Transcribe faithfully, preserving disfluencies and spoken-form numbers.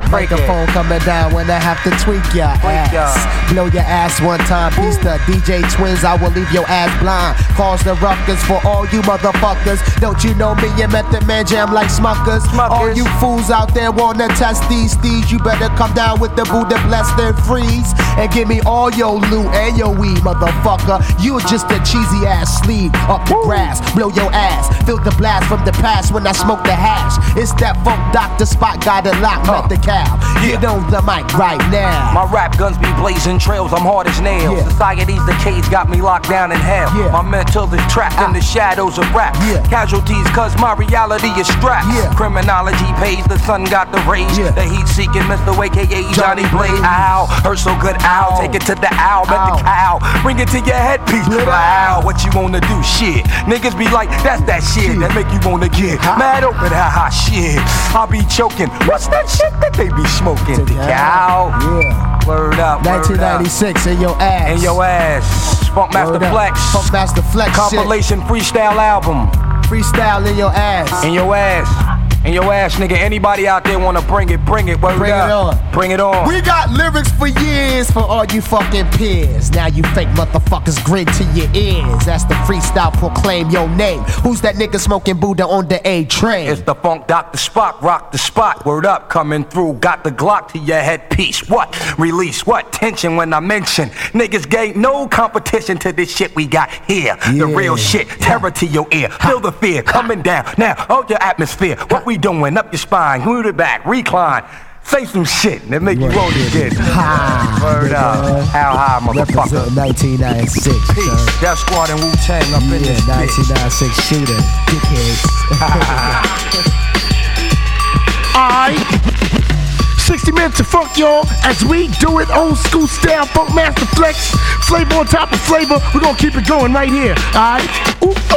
Microphone coming down when I have to tweak your Tweak ya. ass. Blow your ass one time, piece the D J Twins, I will leave your ass blind. Cause the ruckus for all you motherfuckers. Don't you know me and Method Man jam like Smuckers? Smuckers. All you fools out there wanna test these steeds, you better come down with the Buddha blessed and freeze. And give me all your loot and your weed, motherfucker. You're just a cheesy ass sleeve up the grass. Blow your ass, feel the blast from the past when I smoke the hash. It's that funk doctor spot, got a lock, Huh. let the cow. Get on the mic right now. My rap guns be blazing trails, I'm hard as nails. Yeah. Society's the cage, got me locked down in hell. Yeah. My mental is trapped in the shadows of rap. Yeah. Casualties, cause my reality is strapped. Yeah. Criminology pays, the sun got the rays. Yeah. The heat seeking Mister A K A Johnny Blaze. Blaze. Ow, hurt so good, ow. Ow. Take it to the owl, bet Ow. the cow. Bring it to your headpiece. Split Wow, what you wanna do? Shit. Niggas be like, that's that shit Shit. that make you wanna get Ha. mad open, haha shit. I be choking. What's that shit that they be smoking? The cow. Yeah. Word up. nineteen ninety-six in your ass. In your ass. Funk Master Word up. Flex. Funk Master Flex. Compilation freestyle album. Shit. Freestyle in your ass. In your ass. In your ass, nigga. Anybody out there wanna bring it, bring it. Word Bring up. it on. Bring it on. We got lyrics for years for all you fucking peers. Now you fake motherfuckers grin to your ears. That's the freestyle, proclaim your name. Who's that nigga smoking Buddha on the A train? It's the Funk Doctor Spock, rock the spot. Word up, coming through. Got the Glock to your headpiece. What? Release what? Tension when I mention. Niggas gave no competition to this shit we got here. The Yeah. real shit. Terror to your ear. Feel the fear coming down. Now, hold your atmosphere. What we doing? Up your spine. Move it back. Recline. Say some shit that make you want to get Ha. word up. How high, motherfucker. Represent nineteen ninety-six. Peace. son. Death Squad and Wu-Tang up in Yeah, this nineteen bitch. ninety-six shooter. Dickheads. Alright. sixty minutes of funk, y'all, as we do it old school style. Funk Master Flex. Flavor on top of flavor. We're gonna keep it going right here. Alright. Ooh.